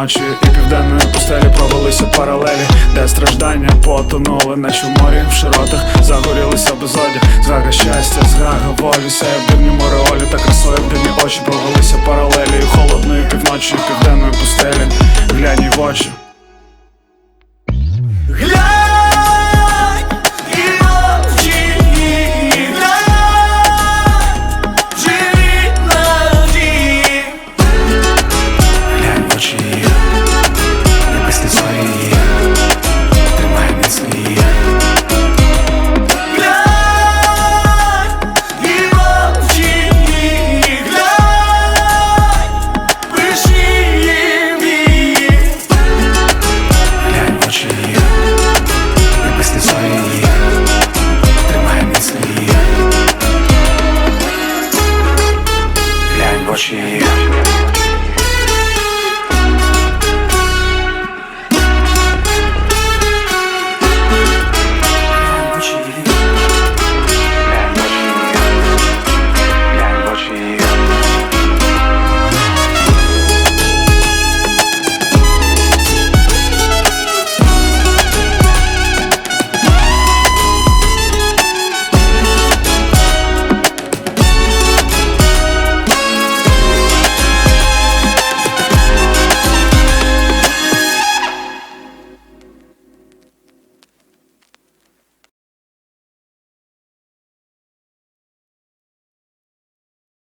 півночі і південної пустелі провелися паралелі, де страждання потонули, наче в морі в широтах загорілися безодя. Згага щастя, згага волі, сяє в дивні мореолі, та красою в дивні очі провелися паралелі холодної півночі і південної пустелі. Глянь їй в очі.